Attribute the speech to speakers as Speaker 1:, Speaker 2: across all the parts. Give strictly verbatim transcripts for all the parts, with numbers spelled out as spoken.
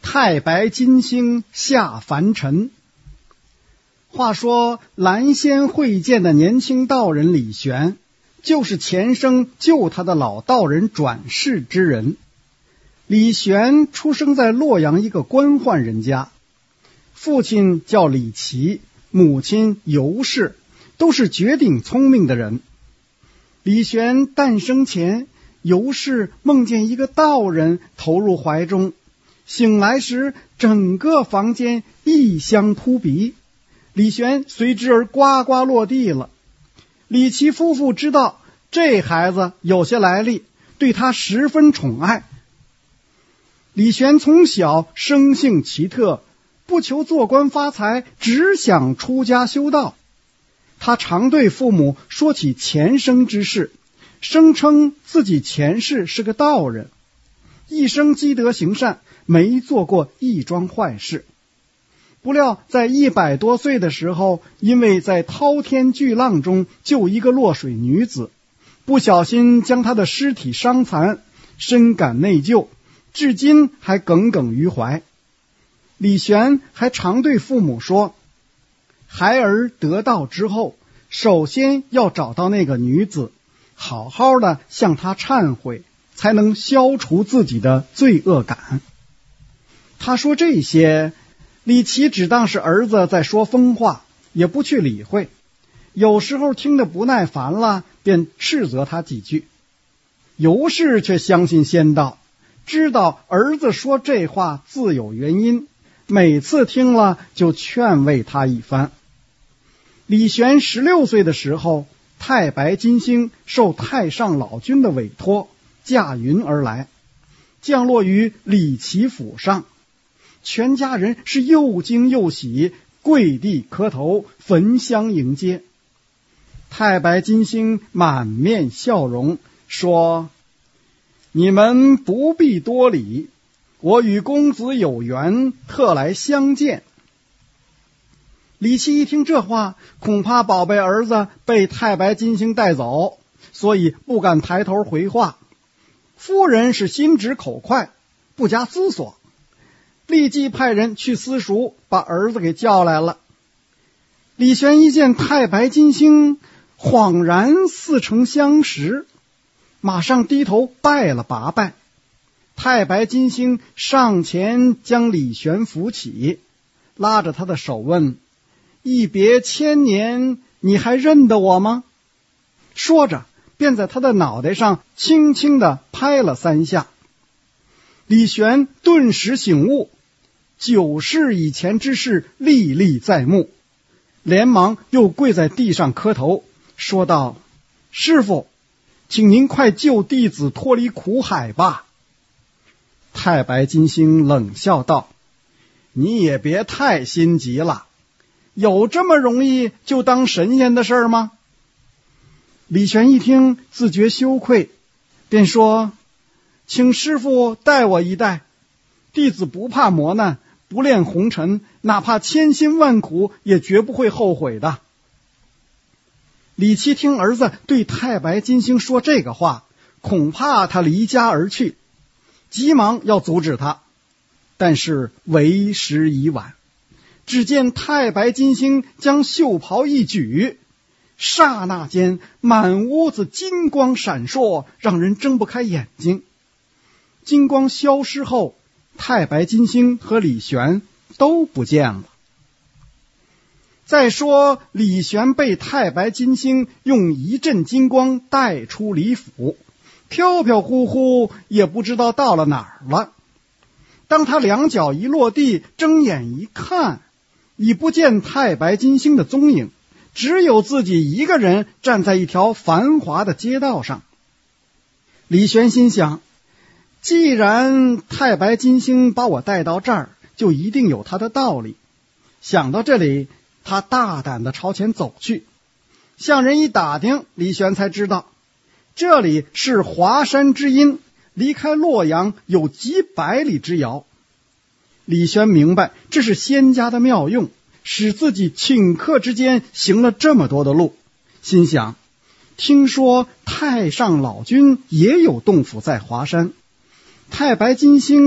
Speaker 1: 太白金星下凡尘。话说蓝仙会见的年轻道人李玄，就是前生救他的老道人转世之人。李玄出生在洛阳一个官宦人家，父亲叫李琦，母亲尤氏，都是绝顶聪明的人。李玄诞生前，尤氏梦见一个道人投入怀中，醒来时整个房间异香扑鼻，李玄随之而呱呱落地了。李琦夫妇知道这孩子有些来历，对他十分宠爱。李玄从小生性奇特，不求做官发财，只想出家修道。他常对父母说起前生之事，声称自己前世是个道人，一生积德行善，没做过一桩坏事。不料在一百多岁的时候，因为在滔天巨浪中救一个落水女子，不小心将她的尸体伤残，深感内疚，至今还耿耿于怀。李玄还常对父母说，孩儿得道之后，首先要找到那个女子，好好的向她忏悔，才能消除自己的罪恶感。他说这些，李琦只当是儿子在说疯话，也不去理会。有时候听得不耐烦了，便斥责他几句。尤氏却相信仙道，知道儿子说这话自有原因，每次听了就劝慰他一番。李玄十六岁的时候，太白金星受太上老君的委托，驾云而来，降落于李琦府上。全家人是又惊又喜，跪地磕头，焚香迎接。太白金星满面笑容，说，你们不必多礼，我与公子有缘，特来相见。李琦一听这话，恐怕宝贝儿子被太白金星带走，所以不敢抬头回话。夫人是心直口快，不加思索，立即派人去私塾，把儿子给叫来了。李玄一见太白金星，恍然似曾相识，马上低头拜了八拜。太白金星上前将李玄扶起，拉着他的手问，一别千年，你还认得我吗？说着便在他的脑袋上轻轻地拍了三下。李玄顿时醒悟，九世以前之事历历在目，连忙又跪在地上磕头，说道，师父，请您快救弟子脱离苦海吧。太白金星冷笑道，你也别太心急了，有这么容易就当神仙的事儿吗？李玄一听，自觉羞愧，便说，请师父带我一带，弟子不怕磨难，不恋红尘，哪怕千辛万苦也绝不会后悔的。李琦听儿子对太白金星说这个话，恐怕他离家而去，急忙要阻止他，但是为时已晚。只见太白金星将袖袍一举，刹那间满屋子金光闪烁，让人睁不开眼睛。金光消失后，太白金星和李玄都不见了。再说李玄被太白金星用一阵金光带出李府，飘飘忽忽也不知道到了哪儿了。当他两脚一落地，睁眼一看，已不见太白金星的踪影，只有自己一个人站在一条繁华的街道上。李玄心想，既然太白金星把我带到这儿，就一定有他的道理。想到这里，他大胆地朝前走去。向人一打听，李玄才知道这里是华山之阴，离开洛阳有几百里之遥。李玄明白这是仙家的妙用，使自己顷刻之间行了这么多的路。心想，听说太上老君也有洞府在华山，太白金星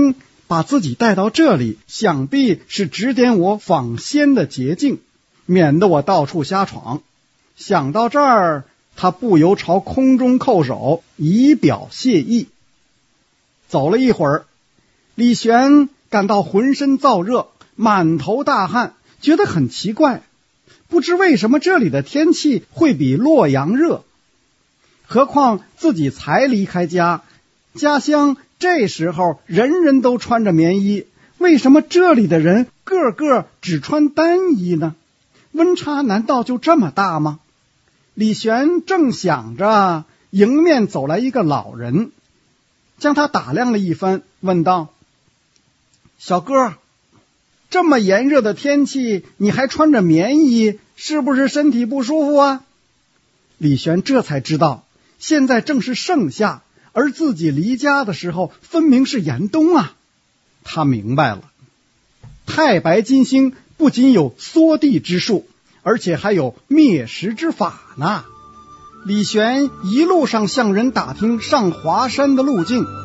Speaker 1: 把自己带到这里，想必是指点我访仙的捷径，免得我到处瞎闯。想到这儿，他不由朝空中叩首，以表谢意。走了一会儿，李玄感到浑身燥热，满头大汗，觉得很奇怪，不知为什么这里的天气会比洛阳热。何况自己才离开家，家乡这时候人人都穿着棉衣，为什么这里的人个个只穿单衣呢？温差难道就这么大吗？李玄正想着，迎面走来一个老人，将他打量了一番，问道：小哥，这么炎热的天气，你还穿着棉衣，是不是身体不舒服啊？李玄这才知道，现在正是盛夏，而自己离家的时候分明是严冬啊。他明白了，太白金星不仅有缩地之术，而且还有灭食之法呢。李玄一路上向人打听上华山的路径。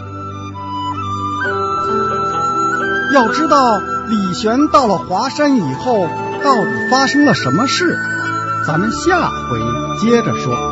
Speaker 1: 要知道李玄到了华山以后，到底发生了什么事？咱们下回接着说。